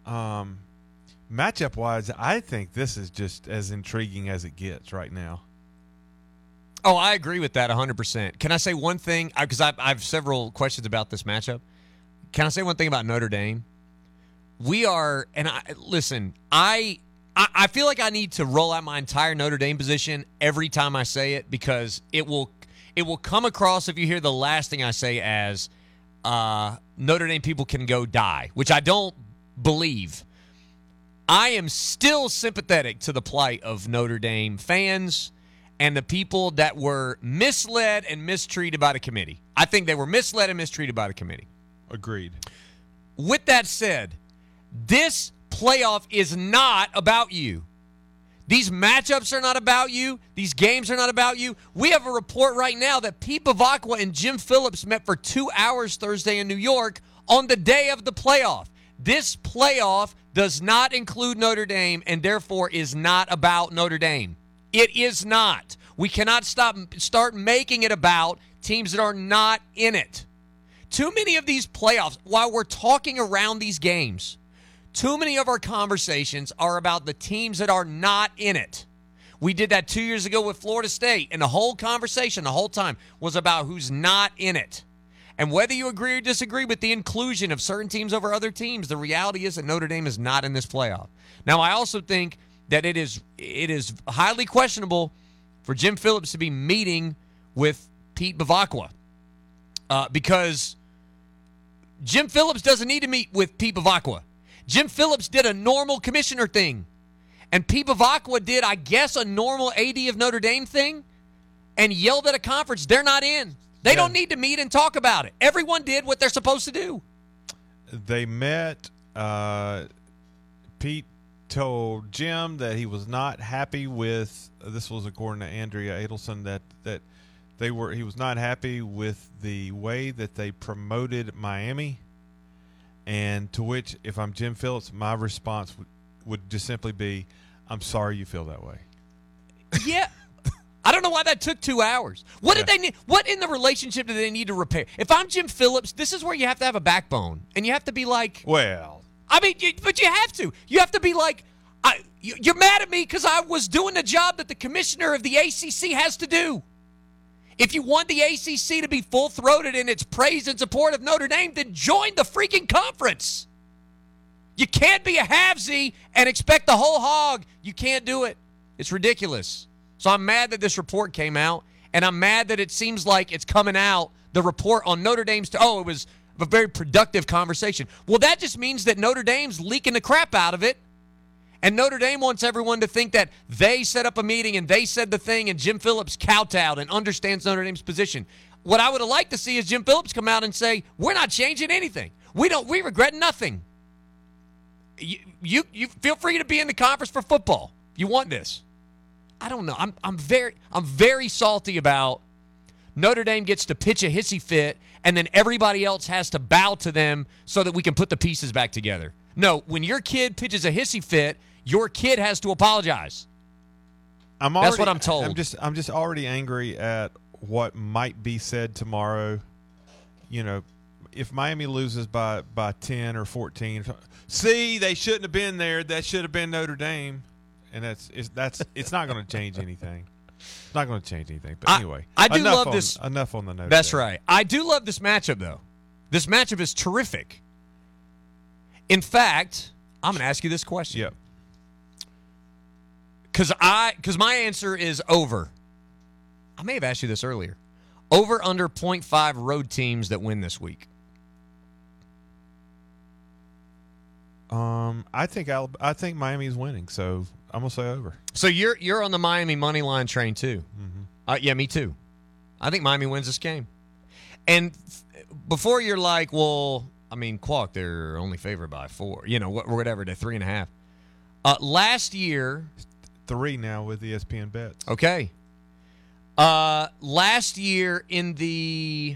Matchup wise, I think this is just as intriguing as it gets right now. Oh, I agree with that 100%. Can I say one thing? Because I have several questions about this matchup. Can I say one thing about Notre Dame? We are, and listen, I feel like I need to roll out my entire Notre Dame position every time I say it, because it will come across, if you hear the last thing I say, as Notre Dame people can go die, which I don't believe. I am still sympathetic to the plight of Notre Dame fans and the people that were misled and mistreated by the committee. I think they were misled and mistreated by the committee. Agreed. With that said, this playoff is not about you. These matchups are not about you. These games are not about you. We have a report right now that Pete Bavacqua and Jim Phillips met for 2 hours Thursday in New York on the day of the playoff. This playoff does not include Notre Dame and therefore is not about Notre Dame. It is not. We cannot start making it about teams that are not in it. Too many of these playoffs, while we're talking around these games, too many of our conversations are about the teams that are not in it. We did that 2 years ago with Florida State, and the whole conversation the whole time was about who's not in it. And whether you agree or disagree with the inclusion of certain teams over other teams, the reality is that Notre Dame is not in this playoff. Now, I also think that it is highly questionable for Jim Phillips to be meeting with Pete Bavacqua because Jim Phillips doesn't need to meet with Pete Bavacqua. Jim Phillips did a normal commissioner thing, and Pete Bavacqua did, I guess, a normal AD of Notre Dame thing and yelled at a conference they're not in. They don't need to meet and talk about it. Everyone did what they're supposed to do. They met. Pete told Jim that he was not happy with, this was according to Andrea Adelson, that he was not happy with the way that they promoted Miami. And to which, if I'm Jim Phillips, my response would just simply be, I'm sorry you feel that way. Yeah. I don't know why that took 2 hours. What did they need? What in the relationship do they need to repair? If I'm Jim Phillips, this is where you have to have a backbone, and you have to be like, well, I mean, but you have to. You have to be like, you're mad at me because I was doing the job that the commissioner of the ACC has to do. If you want the ACC to be full-throated in its praise and support of Notre Dame, then join the freaking conference. You can't be a halvesy and expect the whole hog. You can't do it. It's ridiculous. So I'm mad that this report came out, and I'm mad that it seems like it's coming out, the report on Notre Dame's, it was a very productive conversation. Well, that just means that Notre Dame's leaking the crap out of it, and Notre Dame wants everyone to think that they set up a meeting and they said the thing, and Jim Phillips kowtowed and understands Notre Dame's position. What I would have liked to see is Jim Phillips come out and say, we're not changing anything. We regret nothing. You feel free to be in the conference for football. You want this. I don't know. I'm very salty about Notre Dame gets to pitch a hissy fit, and then everybody else has to bow to them so that we can put the pieces back together. No, when your kid pitches a hissy fit, your kid has to apologize. That's what I'm told. I'm just already angry at what might be said tomorrow. You know, if Miami loses by 10 or 14, see, they shouldn't have been there. That should have been Notre Dame. And it's not going to change anything. It's not going to change anything. But anyway, I do love this. Enough on the Notre Dame. That's right. I do love this matchup, though. This matchup is terrific. In fact, I'm going to ask you this question. Yep. Because my answer is over. I may have asked you this earlier. Over under 0.5 road teams that win this week. I think Miami's winning, so I'm gonna say over. So you're on the Miami money line train too. Mm-hmm. Yeah, me too. I think Miami wins this game. And before you're like, well, I mean, Quack, they're only favored by 4. You know, whatever, they're 3.5. Last year, 3 now with ESPN bets. Okay. Last year in the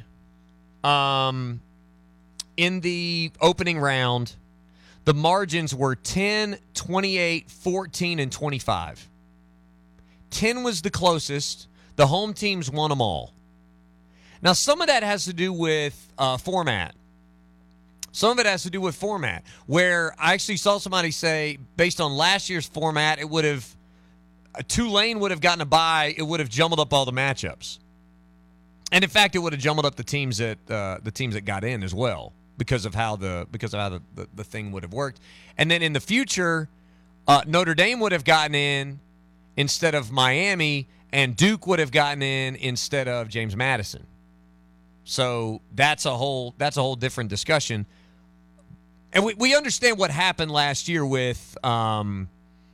opening round, the margins were 10, 28, 14, and 25. 10 was the closest. The home teams won them all. Now, some of that has to do with format. Some of it has to do with format, where I actually saw somebody say, based on last year's format, it would have Tulane would have gotten a bye. It would have jumbled up all the matchups, and in fact, it would have jumbled up the teams that got in as well because of how the thing would have worked. And then in the future, Notre Dame would have gotten in instead of Miami, and Duke would have gotten in instead of James Madison. So that's a whole different discussion. And we understand what happened last year with a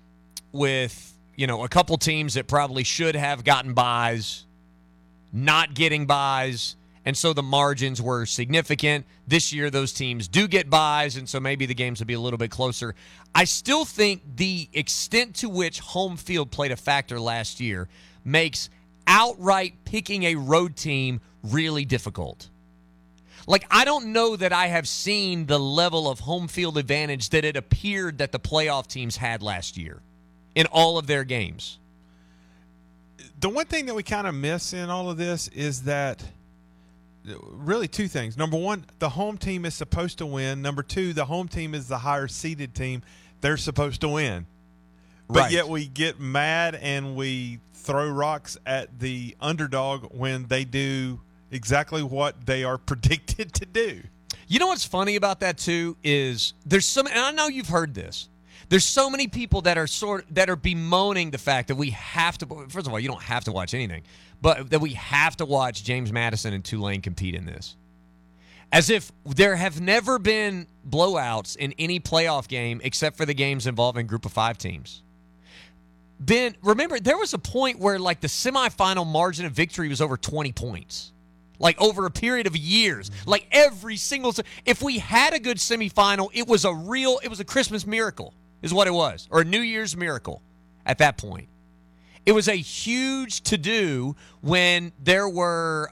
couple teams that probably should have gotten buys, not getting buys, and so the margins were significant. This year, those teams do get buys, and so maybe the games will be a little bit closer. I still think the extent to which home field played a factor last year makes outright picking a road team really difficult. Like, I don't know that I have seen the level of home field advantage that it appeared that the playoff teams had last year in all of their games. The one thing that we kind of miss in all of this is that really two things. Number one, the home team is supposed to win. Number two, the home team is the higher seeded team. They're supposed to win. But yet we get mad and we throw rocks at the underdog when they do exactly what they are predicted to do. You know what's funny about that too is there's some, and I know you've heard this. There's so many people that are bemoaning the fact that we have to. First of all, you don't have to watch anything, but that we have to watch James Madison and Tulane compete in this, as if there have never been blowouts in any playoff game except for the games involving Group of 5 teams. Ben, remember there was a point where like the semifinal margin of victory was over 20 points. Like over a period of years, like every single. If we had a good semifinal, it was a Christmas miracle, is what it was, or a New Year's miracle. At that point, it was a huge to-do when there were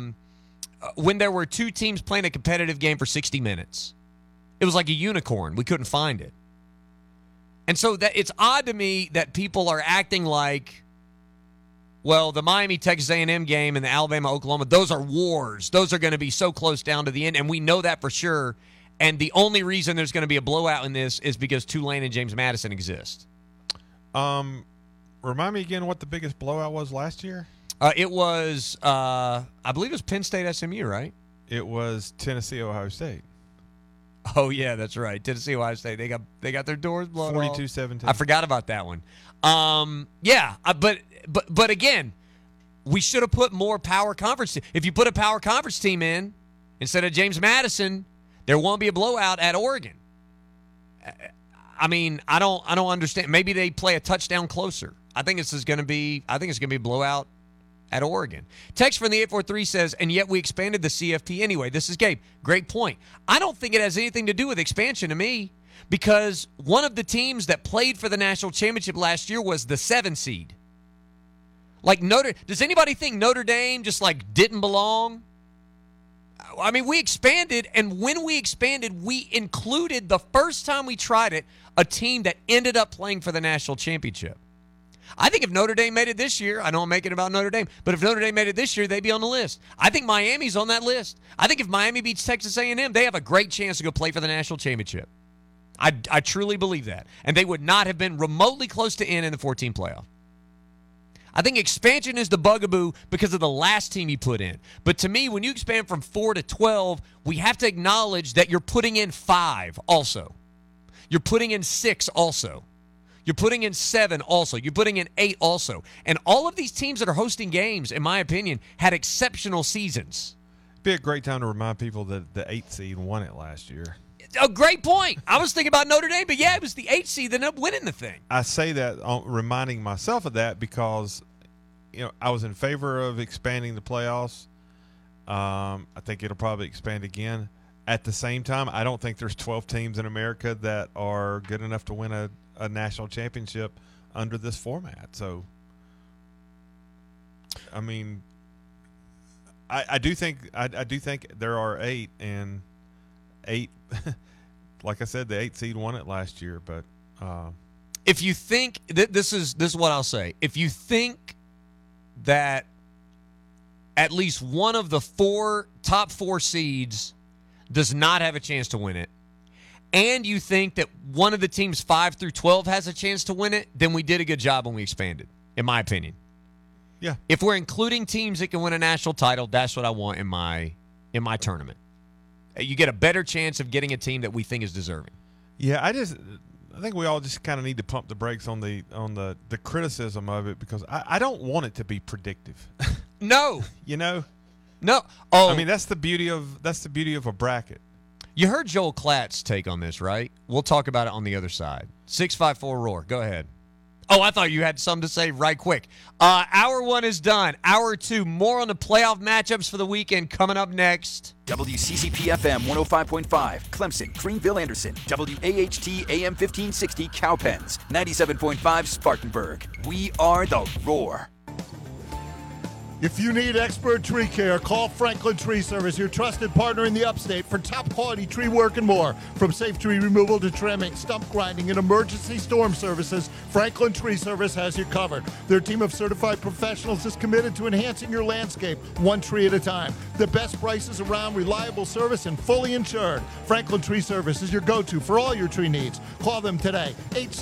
two teams playing a competitive game for 60 minutes. It was like a unicorn. We couldn't find it, and so that it's odd to me that people are acting like, well, the Miami-Texas A&M game and the Alabama-Oklahoma, those are wars. Those are going to be so close down to the end, and we know that for sure. And the only reason there's going to be a blowout in this is because Tulane and James Madison exist. Remind me again what the biggest blowout was last year? It was, I believe it was Penn State-SMU, right? It was Tennessee-Ohio State. Oh, yeah, that's right. Tennessee-Ohio State. They got their doors blown 42-17. I forgot about that one. But again, we should have put more power conference. If you put a power conference team in instead of James Madison, there won't be a blowout at Oregon. I mean, I don't understand. Maybe they play a touchdown closer. I think it's going to be a blowout at Oregon. Text from the 843 says, and yet we expanded the CFP anyway. This is Gabe. Great point. I don't think it has anything to do with expansion to me, because one of the teams that played for the national championship last year was the 7 seed. Like does anybody think Notre Dame just like didn't belong? I mean, we expanded, and when we expanded, we included, the first time we tried it, a team that ended up playing for the national championship. I think if Notre Dame made it this year, I know I'm making it about Notre Dame, but if Notre Dame made it this year, they'd be on the list. I think Miami's on that list. I think if Miami beats Texas A&M, they have a great chance to go play for the national championship. I truly believe that. And they would not have been remotely close to in the 14 playoff. I think expansion is the bugaboo because of the last team you put in. But to me, when you expand from 4 to 12, we have to acknowledge that you're putting in 5 also. You're putting in 6 also. You're putting in 7 also. You're putting in 8 also. And all of these teams that are hosting games, in my opinion, had exceptional seasons. It'd be a great time to remind people that the 8th seed won it last year. A great point. I was thinking about Notre Dame, but yeah, it was the 8th seed that ended up winning the thing. I say that reminding myself of that because, I was in favor of expanding the playoffs. I think it'll probably expand again. At the same time, I don't think there's 12 teams in America that are good enough to win a national championship under this format. So, I mean, I do think there are 8, and 8. Like I said, the 8th seed won it last year. But if you think this is what I'll say, if you think that at least one of the top 4 seeds does not have a chance to win it, and you think that one of the teams 5 through 12 has a chance to win it, then we did a good job when we expanded, in my opinion. Yeah. If we're including teams that can win a national title, that's what I want in my tournament. You get a better chance of getting a team that we think is deserving. Yeah, I think we all just kind of need to pump the brakes on the criticism of it, because I don't want it to be predictive. No. You know? No. Oh, I mean, that's the beauty of a bracket. You heard Joel Klatt's take on this, right? We'll talk about it on the other side. 654-ROAR. Go ahead. Oh, I thought you had something to say right quick. Hour 1 is done. Hour 2, more on the playoff matchups for the weekend coming up next. WCCP-FM 105.5, Clemson, Greenville, Anderson. WAHT AM 1560, Cowpens. 97.5, Spartanburg. We are the Roar. If you need expert tree care, call Franklin Tree Service, your trusted partner in the upstate for top-quality tree work and more. From safe tree removal to trimming, stump grinding, and emergency storm services, Franklin Tree Service has you covered. Their team of certified professionals is committed to enhancing your landscape one tree at a time. The best prices around, reliable service, and fully insured. Franklin Tree Service is your go-to for all your tree needs. Call them today,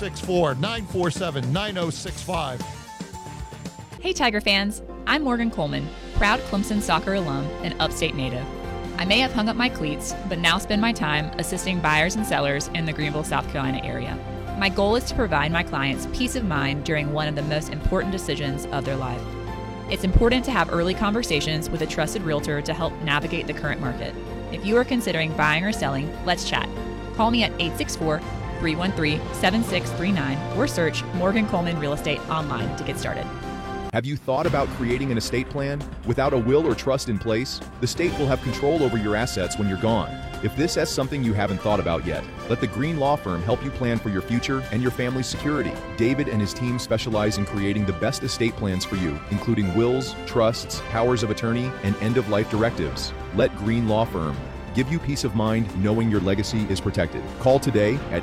864-947-9065. Hey Tiger fans, I'm Morgan Coleman, proud Clemson soccer alum and upstate native. I may have hung up my cleats, but now spend my time assisting buyers and sellers in the Greenville, South Carolina area. My goal is to provide my clients peace of mind during one of the most important decisions of their life. It's important to have early conversations with a trusted realtor to help navigate the current market. If you are considering buying or selling, let's chat. Call me at 864-313-7639 or search Morgan Coleman Real Estate online to get started. Have you thought about creating an estate plan? Without a will or trust in place, the state will have control over your assets when you're gone. If this is something you haven't thought about yet, let the Green Law Firm help you plan for your future and your family's security. David and his team specialize in creating the best estate plans for you, including wills, trusts, powers of attorney, and end-of-life directives. Let Green Law Firm give you peace of mind knowing your legacy is protected. Call today at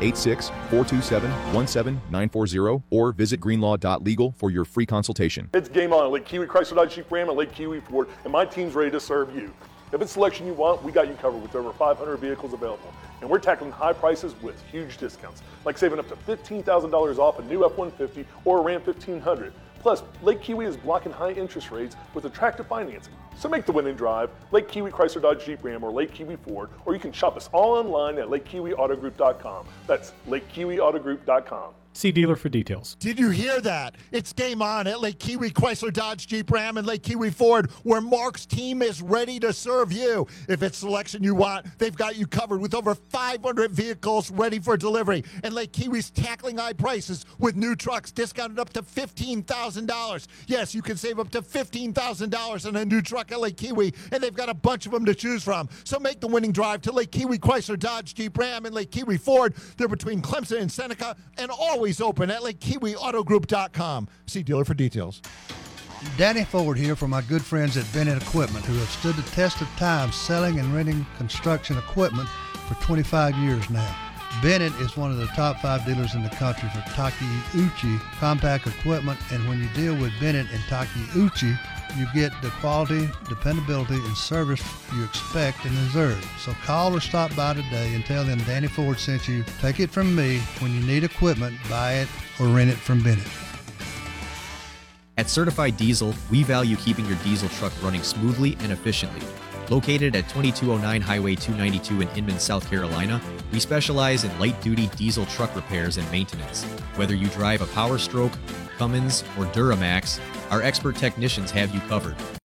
864-227-17940 or visit greenlaw.legal for your free consultation. It's game on at Lake Kiwi Chrysler Dodge Jeep Ram and Lake Kiwi Ford, and my team's ready to serve you. If it's selection you want, we got you covered with over 500 vehicles available. And we're tackling high prices with huge discounts, like saving up to $15,000 off a new F-150 or a Ram 1500. Plus, Lake Kiwi is blocking high interest rates with attractive financing. So make the winning drive, Lake Kiwi Chrysler Dodge Jeep Ram or Lake Kiwi Ford, or you can shop us all online at LakeKiwiAutogroup.com. That's LakeKiwiAutogroup.com. See dealer for details. Did you hear that? It's game on at Lake Kiwi Chrysler Dodge Jeep Ram and Lake Kiwi Ford, where Mark's team is ready to serve you. If it's selection you want, they've got you covered with over 500 vehicles ready for delivery. And Lake Kiwi's tackling high prices with new trucks discounted up to $15,000. Yes, you can save up to $15,000 on a new truck at Lake Kiwi, and they've got a bunch of them to choose from. So make the winning drive to Lake Kiwi Chrysler Dodge Jeep Ram and Lake Kiwi Ford. They're between Clemson and Seneca, and always open at LakeKiwiAutogroup.com. See dealer for details. Danny Ford here for my good friends at Bennett Equipment, who have stood the test of time selling and renting construction equipment for 25 years now. Bennett is one of the top 5 dealers in the country for Takeuchi compact equipment, and when you deal with Bennett and Takeuchi, you get the quality, dependability, and service you expect and deserve. So call or stop by today and tell them Danny Ford sent you. Take it from me. When you need equipment, buy it or rent it from Bennett. At Certified Diesel, we value keeping your diesel truck running smoothly and efficiently. Located at 2209 Highway 292 in Inman, South Carolina, we specialize in light-duty diesel truck repairs and maintenance. Whether you drive a Power Stroke, Cummins, or Duramax, our expert technicians have you covered.